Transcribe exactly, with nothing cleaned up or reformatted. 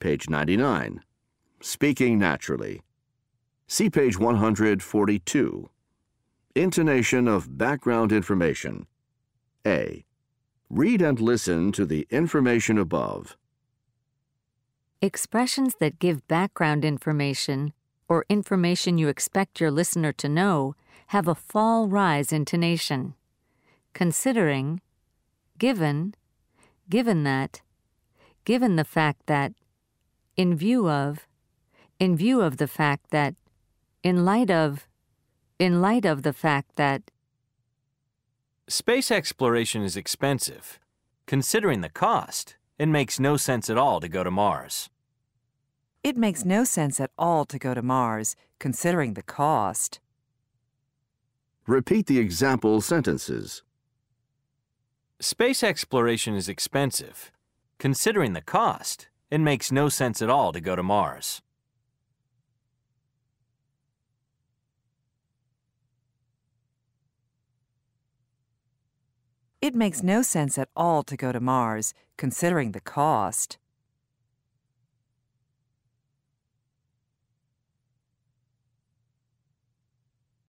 Page ninety-nine. Speaking naturally. See page one hundred forty-two. Intonation of background information. A. Read and listen to the information above. Expressions that give background information or information you expect your listener to know have a fall-rise intonation. Considering, given, given that, given the fact that, in view of, in view of the fact that, in light of, in light of the fact that. Space exploration is expensive. Considering the cost, it makes no sense at all to go to Mars. It makes no sense at all to go to Mars, considering the cost. Repeat the example sentences. Space exploration is expensive. Considering the cost, it makes no sense at all to go to Mars. It makes no sense at all to go to Mars, considering the cost.